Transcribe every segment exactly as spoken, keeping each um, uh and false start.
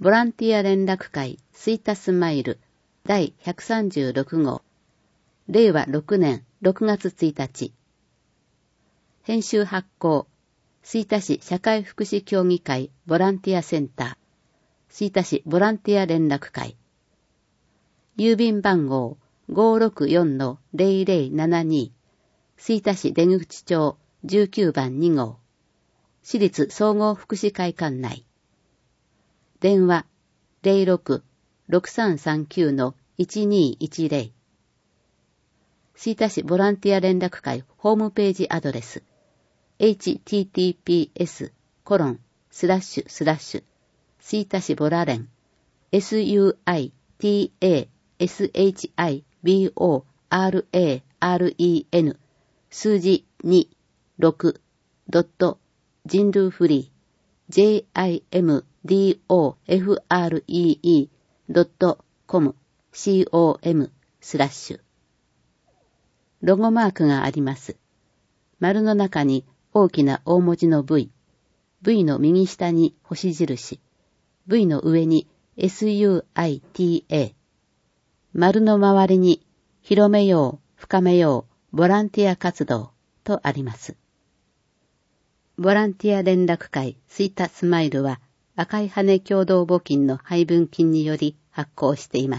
ボランティア連絡会スイタスマイルだいひゃくさんじゅうろくごう、れいわろくねんろくがつついたち。編集発行、吹田市社会福祉協議会ボランティアセンター、吹田市ボランティア連絡会。郵便番号 ごーろくよんのぜろぜろななに、吹田市出口町じゅうきゅうばんにごう、市立総合福祉会館内。電話 ぜろろく ろくさんさんきゅうのいちにいちぜろ。吹田市ボランティア連絡会ホームページアドレス エイチティーティーピーエスコロンスラッシュスラッシュ吹田市ボラ連 エスユーアイティーエーエスエイチアイビーオーアールエーアールイーエヌ 数字にろくドット人類フリー ジェイアイエムディーオーエフアールイーイードットコム コム スラッシュ。ロゴマークがあります。丸の中に大きな大文字の V、V の右下に星印、V の上に エスユーアイティーエー、丸の周りに広めよう、深めよう、ボランティア活動とあります。ボランティア連絡会スイタスマイルは赤い羽共同募金の配分金により発行しています。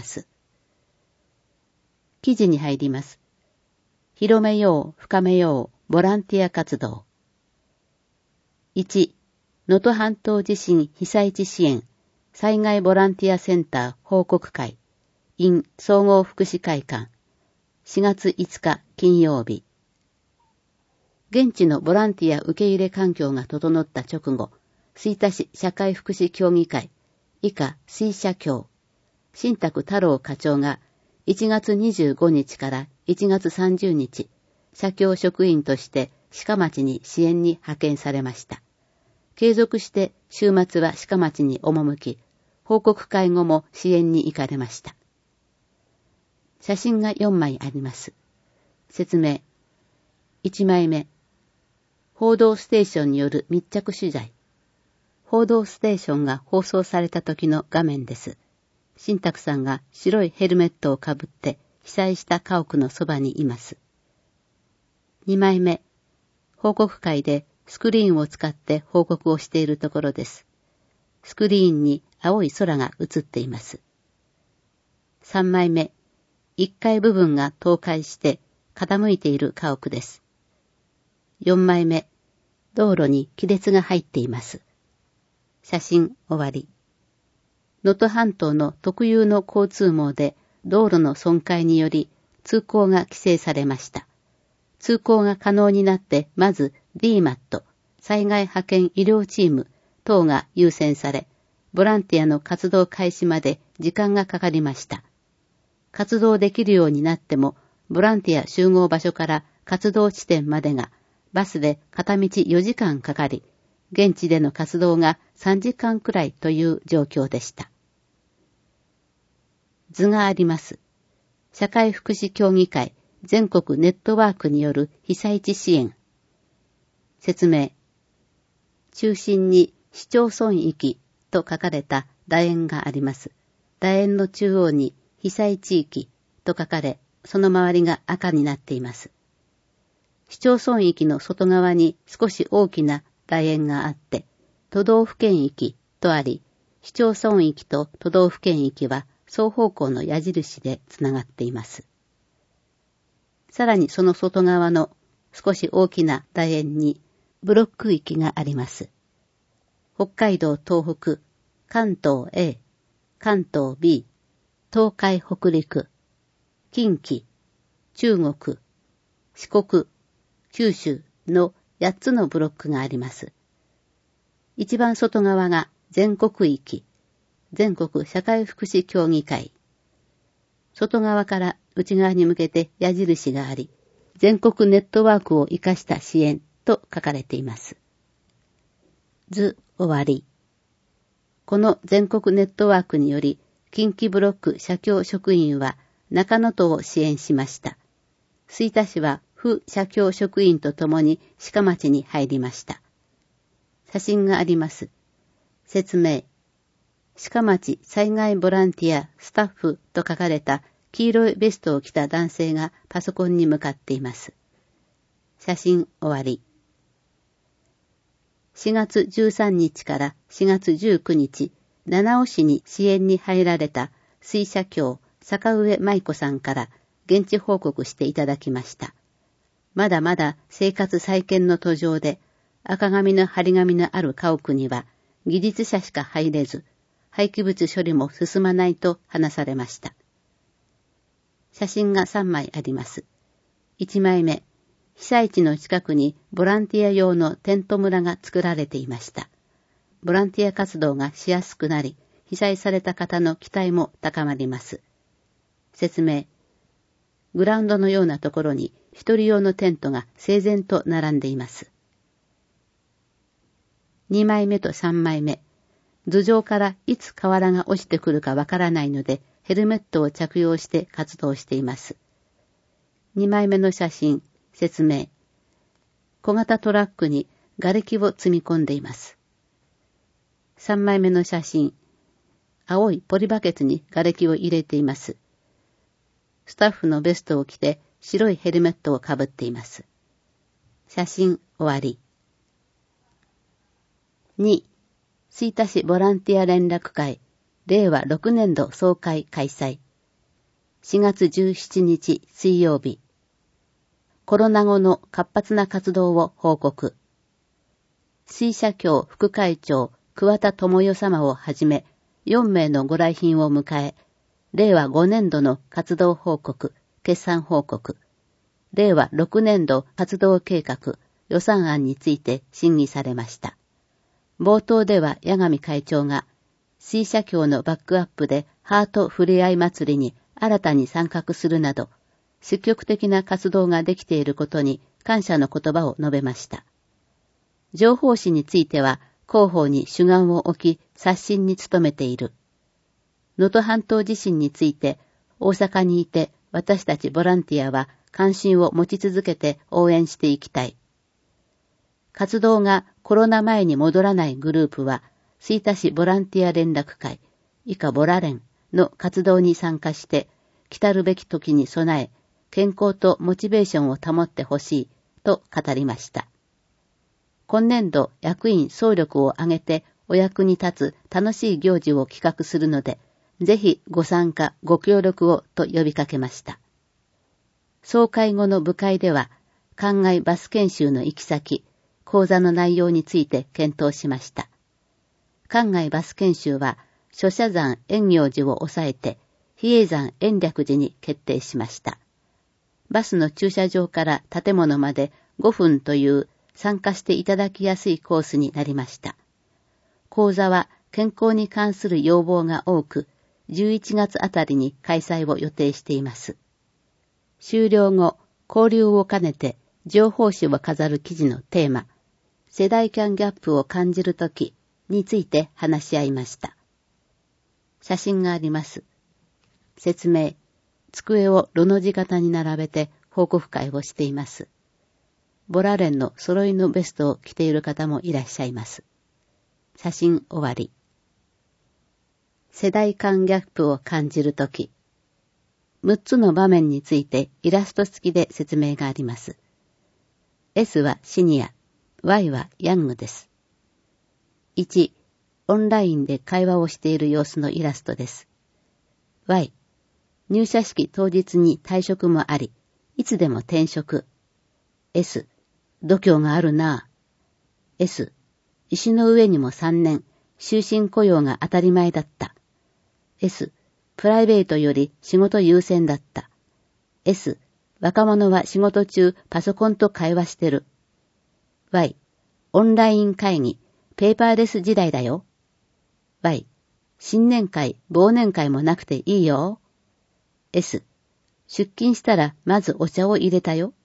記事に入ります。広めよう、深めよう、ボランティア活動。いち、能登半島地震被災地支援災害ボランティアセンター報告会 in 総合福祉会館しがついつか金曜日。現地のボランティア受け入れ環境が整った直後、吹田市社会福祉協議会以下吹社協新宅太郎課長がいちがつにじゅうごにちからいちがつさんじゅうにち、社協職員として鹿町に支援に派遣されました。継続して週末は鹿町に赴き、報告会後も支援に行かれました。写真がよんまいあります。説明。いちまいめ。報道ステーションによる密着取材。報道ステーションが放送された時の画面です。新宅さんが白いヘルメットをかぶって被災した家屋のそばにいます。にまいめ。報告会でスクリーンを使って報告をしているところです。スクリーンに青い空が映っています。さんまいめ。いっかい部分が倒壊して傾いている家屋です。よんまいめ。道路に亀裂が入っています。写真終わり。能登半島の特有の交通網で道路の損壊により通行が規制されました。通行が可能になってまず ディーマット 災害派遣医療チーム等が優先され、ボランティアの活動開始まで時間がかかりました。活動できるようになっても、ボランティア集合場所から活動地点までがバスで片道よじかんかかり、現地での活動がさんじかんくらいという状況でした。図があります。社会福祉協議会全国ネットワークによる被災地支援。説明。中心に市町村域と書かれた楕円があります。楕円の中央に被災地域と書かれ、その周りが赤になっています。市町村域の外側に少し大きな楕円があって、都道府県域とあり、市町村域と都道府県域は双方向の矢印でつながっています。さらにその外側の少し大きな楕円にブロック域があります。北海道東北、関東 A、関東 B、東海北陸、近畿、中国、四国、九州のやっつのブロックがあります。一番外側が全国域、全国社会福祉協議会。外側から内側に向けて矢印があり、全国ネットワークを活かした支援と書かれています。図終わり。この全国ネットワークにより、近畿ブロック社協職員は中能登を支援しました。吹田市は府社協職員とともに鹿町に入りました。写真があります。説明。 鹿町災害ボランティアスタッフと書かれた黄色いベストを着た男性がパソコンに向かっています。写真終わり。しがつじゅうさんにちからしがつじゅうくにち、七尾市に支援に入られた水社協坂上舞子さんから現地報告していただきました。まだまだ生活再建の途上で赤紙の張り紙のある家屋には技術者しか入れず、廃棄物処理も進まないと話されました。写真がさんまいあります。いちまいめ、被災地の近くにボランティア用のテント村が作られていました。ボランティア活動がしやすくなり、被災された方の期待も高まります。説明。グラウンドのようなところに一人用のテントが整然と並んでいます。にまいめとさんまいめ。頭上からいつ瓦が落ちてくるかわからないので、ヘルメットを着用して活動しています。にまいめの写真、説明。小型トラックに瓦礫を積み込んでいます。さんまいめの写真、青いポリバケツに瓦礫を入れています。スタッフのベストを着て白いヘルメットをかぶっています。写真終わり。に. 吹田市ボランティア連絡会れいわろくねんど総会開催。しがつじゅうしちにち水曜日。コロナ後の活発な活動を報告。水社協副会長桑田智代様をはじめよんめいのご来賓を迎え、れいわごねんどの活動報告、決算報告、れいわろくねんど活動計画、予算案について審議されました。冒頭では八神会長が、水社協のバックアップでハートふれあい祭りに新たに参画するなど、積極的な活動ができていることに感謝の言葉を述べました。情報誌については、広報に主眼を置き、刷新に努めている。能登半島地震について、大阪にいて私たちボランティアは関心を持ち続けて応援していきたい。活動がコロナ前に戻らないグループは、吹田市ボランティア連絡会、以下ボラ連の活動に参加して、来たるべき時に備え、健康とモチベーションを保ってほしいと語りました。今年度役員総力を挙げてお役に立つ楽しい行事を企画するので、ぜひご参加、ご協力をと呼びかけました。総会後の部会では、灌漑バス研修の行き先、講座の内容について検討しました。灌漑バス研修は、諸社山円行寺を抑えて、比叡山延暦寺に決定しました。バスの駐車場から建物までごふんという参加していただきやすいコースになりました。講座は健康に関する要望が多く、じゅういちがつあたりに開催を予定しています。終了後、交流を兼ねて情報誌を飾る記事のテーマ、世代間ギャップを感じるときについて話し合いました。写真があります。説明、机をロの字型に並べて報告会をしています。ボラ連の揃いのベストを着ている方もいらっしゃいます。写真終わり。世代間ギャップを感じるとき。むっつの場面についてイラスト付きで説明があります。S はシニア、Y はヤングです。いち、オンラインで会話をしている様子のイラストです。Y、入社式当日に退職もあり、いつでも転職。S、度胸があるなぁ。S、石の上にもさんねん、終身雇用が当たり前だった。S、プライベートより仕事優先だった。S、若者は仕事中パソコンと会話してる。Y、オンライン会議、ペーパーレス時代だよ。Y、新年会、忘年会もなくていいよ。S、出勤したらまずお茶を入れたよ。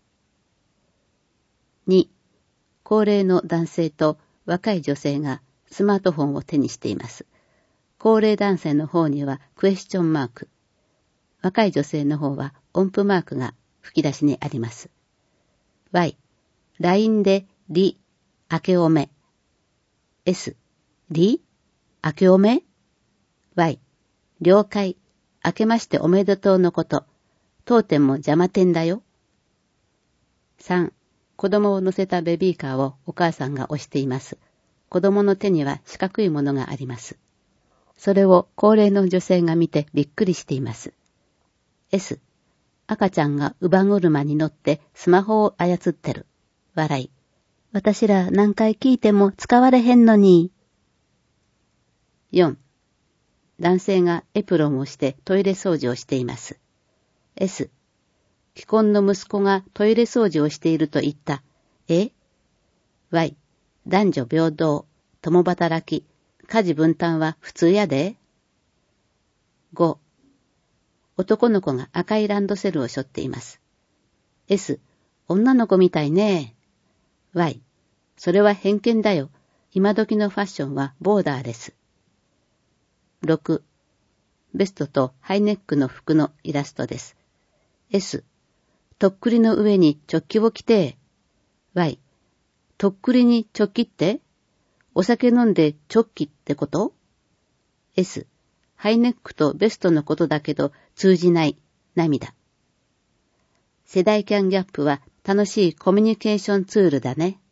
に、高齢の男性と若い女性がスマートフォンを手にしています。高齢男性の方にはクエスチョンマーク。若い女性の方は音符マークが吹き出しにあります。Y、ライン でリ、明けおめ。S、リ、明けおめ Y、了解。明けましておめでとうのこと。当店も邪魔店だよ。さん、子供を乗せたベビーカーをお母さんが押しています。子供の手には四角いものがあります。それを高齢の女性が見てびっくりしています。S、赤ちゃんが乳母車に乗ってスマホを操ってる。笑い。私ら何回聞いても使われへんのに。よん、男性がエプロンをしてトイレ掃除をしています。S、既婚の息子がトイレ掃除をしていると言った。え ?Y、男女平等、共働き、家事分担は普通やで。ご、男の子が赤いランドセルを背負っています。S、女の子みたいね。Y、それは偏見だよ。今時のファッションはボーダーレス。ろく、ベストとハイネックの服のイラストです。S、とっくりの上にチョッキを着て。Y、とっくりにチョッキってお酒飲んでチョッキってこと？ S、ハイネックとベストのことだけど通じない。涙。世代間ギャップは楽しいコミュニケーションツールだね。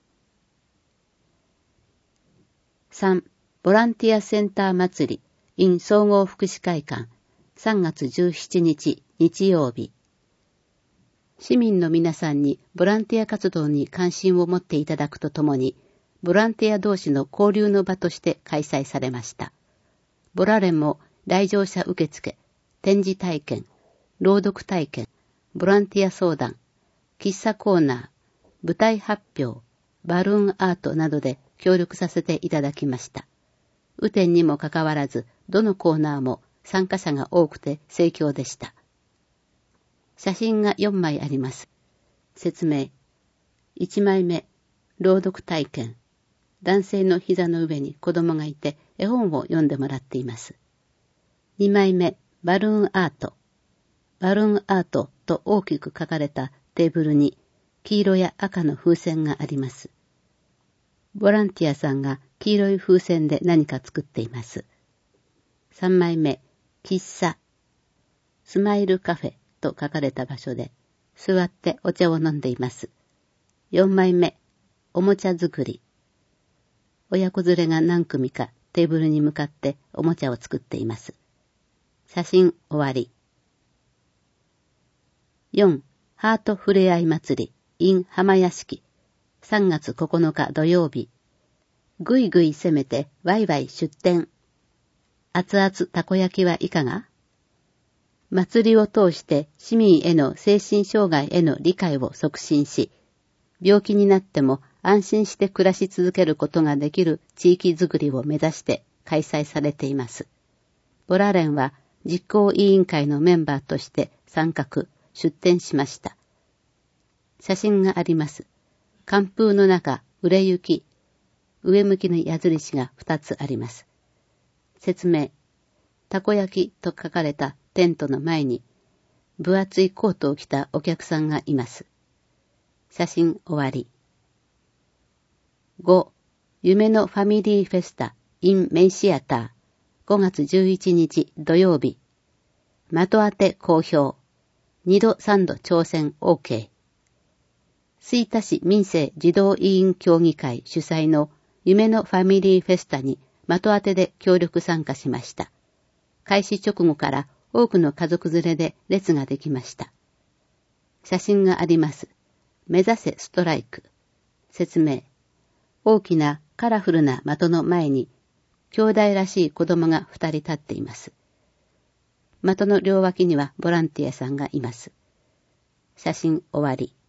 さん、ボランティアセンター祭り in 総合福祉会館さんがつじゅうしちにち日曜日。市民の皆さんにボランティア活動に関心を持っていただくとともに、ボランティア同士の交流の場として開催されました。ボラ連も来場者受付、展示体験、朗読体験、ボランティア相談、喫茶コーナー、舞台発表、バルーンアートなどで協力させていただきました。雨天にもかかわらず、どのコーナーも参加者が多くて盛況でした。写真がよんまいあります。説明。いちまいめ、朗読体験。男性の膝の上に子供がいて絵本を読んでもらっています。にまいめ、バルーンアート。バルーンアートと大きく書かれたテーブルに黄色や赤の風船があります。ボランティアさんが黄色い風船で何か作っています。さんまいめ、喫茶。スマイルカフェと書かれた場所で座ってお茶を飲んでいます。よんまいめ、おもちゃ作り。親子連れが何組かテーブルに向かっておもちゃを作っています。写真終わり。よん、ハートふれあい祭り in 浜屋敷さんがつここのか土曜日。ぐいぐい攻めてワイワイ出店。熱々たこ焼きはいかが？祭りを通して市民への精神障害への理解を促進し、病気になっても安心して暮らし続けることができる地域づくりを目指して開催されています。ボラ連は実行委員会のメンバーとして参画、出展しました。写真があります。寒風の中、売れ行き、上向きの矢印がふたつあります。説明。たこ焼きと書かれたテントの前に、分厚いコートを着たお客さんがいます。写真終わり。ご、夢のファミリーフェスタ in メイシアターごがつじゅういちにち土曜日。的当て好評。にどさんど挑戦 OK。吹田市民生児童委員協議会主催の夢のファミリーフェスタに的当てで協力参加しました。開始直後から多くの家族連れで列ができました。写真があります。目指せストライク。説明。大きなカラフルな的の前に兄弟らしい子供が二人立っています。的の両脇にはボランティアさんがいます。写真終わり。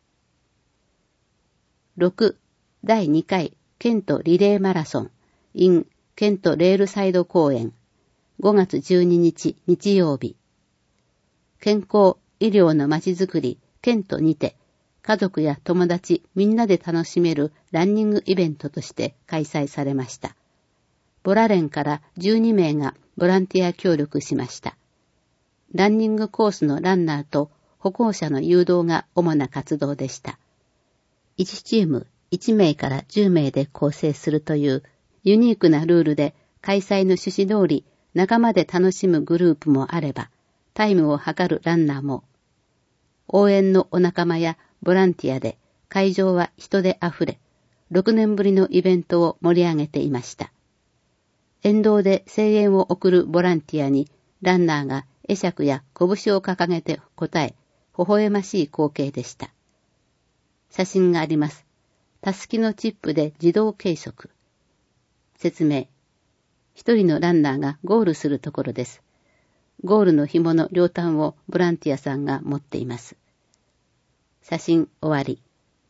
ろく、だいにかいケントリレーマラソン in ケントレールサイド公園ごがつじゅうににち日曜日。健康、医療のまちづくりケントにて家族や友達みんなで楽しめるランニングイベントとして開催されました。ボラ連からじゅうにめいがボランティア協力しました。ランニングコースのランナーと歩行者の誘導が主な活動でした。いちチームいちめいからじゅうめいで構成するというユニークなルールで開催の趣旨通り仲間で楽しむグループもあれば、タイムを測るランナーも、応援のお仲間やボランティアで会場は人であふれ、ろくねんぶりのイベントを盛り上げていました。沿道で声援を送るボランティアに、ランナーが会釈や拳を掲げて答え、微笑ましい光景でした。写真があります。たすきのチップで自動計測。説明。一人のランナーがゴールするところです。ゴールの紐の両端をボランティアさんが持っています。写真終わり。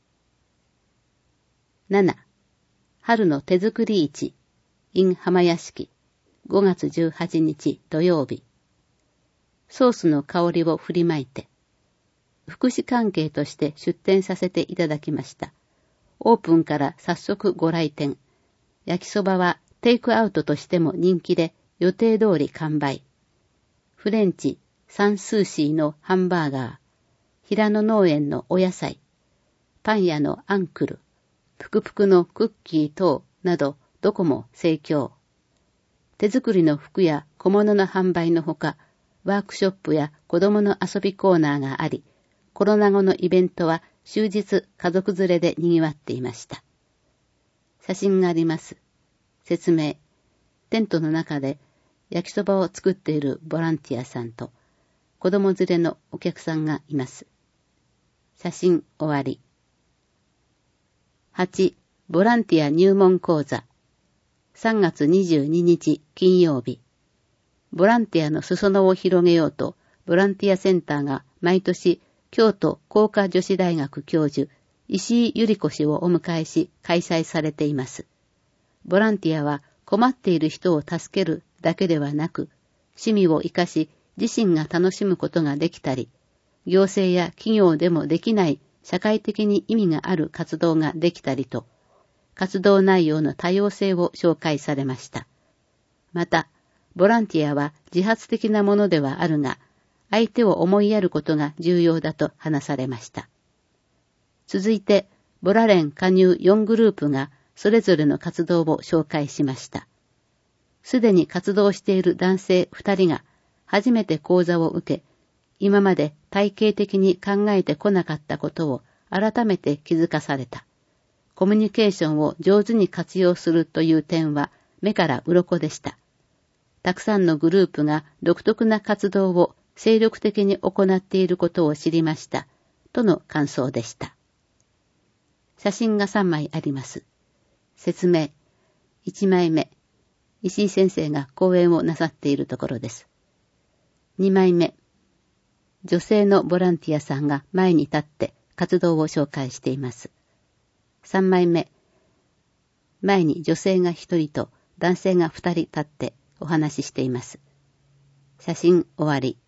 なな. 春の手作り市 in 浜屋敷ごがつじゅうはちにち土曜日。ソースの香りを振りまいて、福祉関係として出店させていただきました。オープンから早速ご来店。焼きそばはテイクアウトとしても人気で予定通り完売。フレンチ、サンスーシーのハンバーガー、平野農園のお野菜、パン屋のアンクル、ぷくぷくのクッキー等などどこも盛況。手作りの服や小物の販売のほか、ワークショップや子供の遊びコーナーがあり、コロナ後のイベントは終日家族連れで賑わっていました。写真があります。説明。テントの中で焼きそばを作っているボランティアさんと子供連れのお客さんがいます。写真終わり。はち. ボランティア入門講座さんがつにじゅうににち金曜日。ボランティアの裾野を広げようと、ボランティアセンターが毎年京都工科女子大学教授石井百合子氏をお迎えし開催されています。ボランティアは困っている人を助けるだけではなく、趣味を生かし自身が楽しむことができたり、行政や企業でもできない社会的に意味がある活動ができたりと、活動内容の多様性を紹介されました。また、ボランティアは自発的なものではあるが、相手を思いやることが重要だと話されました。続いて、ボラ連加入よんグループがそれぞれの活動を紹介しました。すでに活動している男性ふたりが初めて講座を受け、今まで体系的に考えてこなかったことを改めて気づかされた。コミュニケーションを上手に活用するという点は目から鱗でした。たくさんのグループが独特な活動を精力的に行っていることを知りました、との感想でした。写真がさんまいあります。説明。いちまいめ。石井先生が講演をなさっているところです。にまいめ。女性のボランティアさんが前に立って活動を紹介しています。さんまいめ。前に女性がひとりと男性がふたり立ってお話ししています。写真終わり。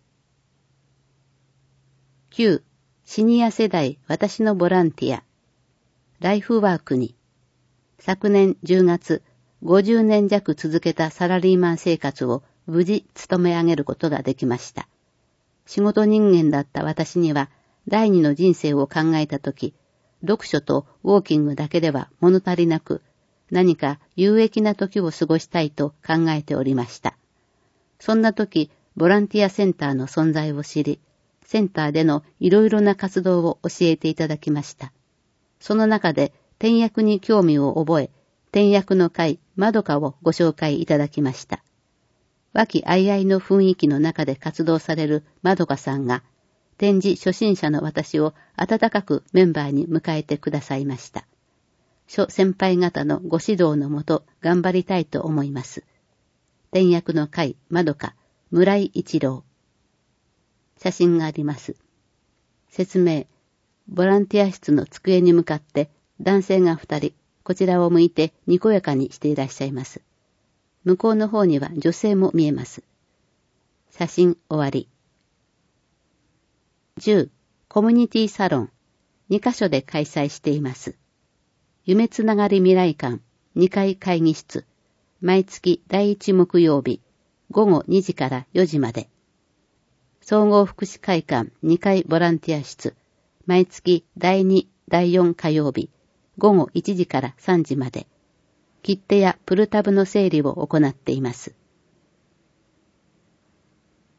きゅう. シニア世代私のボランティア。ライフワークに。昨年じゅうがつ、ごじゅうねん弱続けたサラリーマン生活を無事務め上げることができました。仕事人間だった私には第二の人生を考えたとき、読書とウォーキングだけでは物足りなく、何か有益な時を過ごしたいと考えておりました。そんな時、ボランティアセンターの存在を知り、センターでのいろいろな活動を教えていただきました。その中で、転訳に興味を覚え、転訳の会まどかをご紹介いただきました。和気あいあいの雰囲気の中で活動されるまどかさんが、展示初心者の私を温かくメンバーに迎えてくださいました。諸先輩方のご指導のもと頑張りたいと思います。転訳の会まどか村井一郎。写真があります。説明。ボランティア室の机に向かって男性が二人、こちらを向いてにこやかにしていらっしゃいます。向こうの方には女性も見えます。写真終わり。じゅう. コミュニティサロンにカ所で開催しています。夢つながり未来館にかい会議室、毎月だいいち木曜日、ごごにじからよじまで。総合福祉会館にかいボランティア室、毎月だいに、だいよん火曜日、ごごいちじからさんじまで。切手やプルタブの整理を行っています。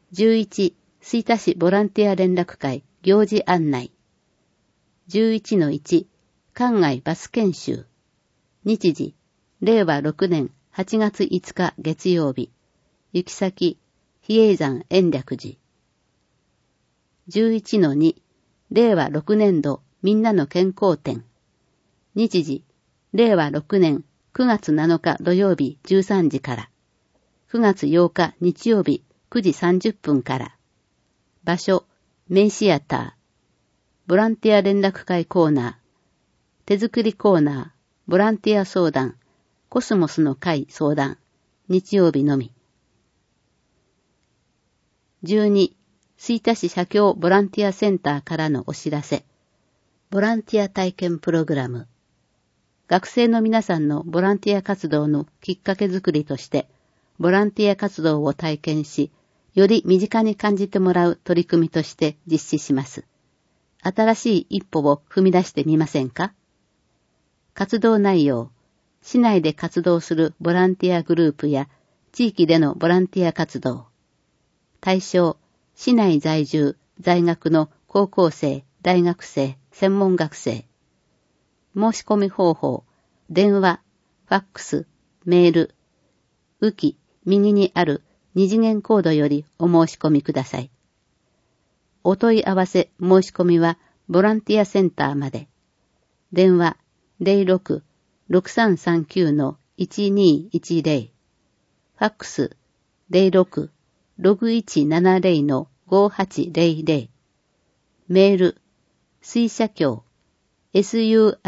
じゅういち、吹田市ボランティア連絡会行事案内。じゅういちのいち、関外バス研修。日時、れいわろくねんはちがついつか月曜日。行き先、比叡山延暦寺。じゅういちのに、れいわろくねんどみんなの健康展。日時、れいわろくねんくがつなのか土曜日じゅうさんじから。くがつようか日曜日くじさんじゅっぷんから。場所、メイシアター。ボランティア連絡会コーナー。手作りコーナー。ボランティア相談。コスモスの会相談。日曜日のみ。じゅうに、吹田市社協ボランティアセンターからのお知らせ。ボランティア体験プログラム。学生の皆さんのボランティア活動のきっかけづくりとして、ボランティア活動を体験し、より身近に感じてもらう取り組みとして実施します。新しい一歩を踏み出してみませんか？活動内容、市内で活動するボランティアグループや地域でのボランティア活動。対象、市内在住、在学の高校生、大学生、専門学生。申し込み方法、電話、ファックス、メール、ウキ、右にある二次元コードよりお申し込みください。お問い合わせ申し込みはボランティアセンターまで。電話 ゼロろく ろくさんさんきゅう のいちにいちゼロ。ファックス ゼロろく ろくいちななゼロ のごはちゼロゼロ。メール、水社協、suisyakyo、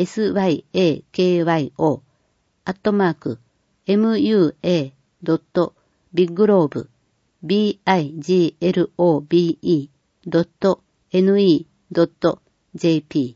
アットマーク、mua.biglove、biglobe.ne.jp。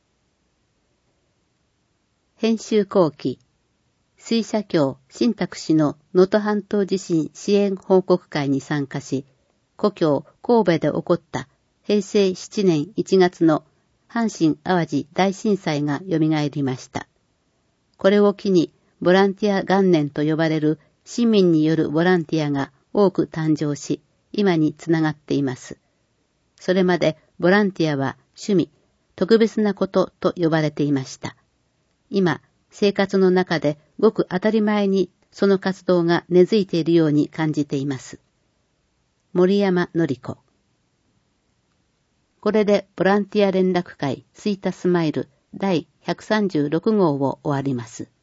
編集後期、水社協新宅市の能登半島地震支援報告会に参加し、故郷神戸で起こったへいせいしちねんいちがつの阪神淡路大震災が蘇りました。これを機にボランティア元年と呼ばれる市民によるボランティアが多く誕生し、今につながっています。それまでボランティアは趣味、特別なことと呼ばれていました。今、生活の中でごく当たり前にその活動が根付いているように感じています。森山典子。これでボランティア連絡会吹田スマイル第ひゃくさんじゅうろくごうを終わります。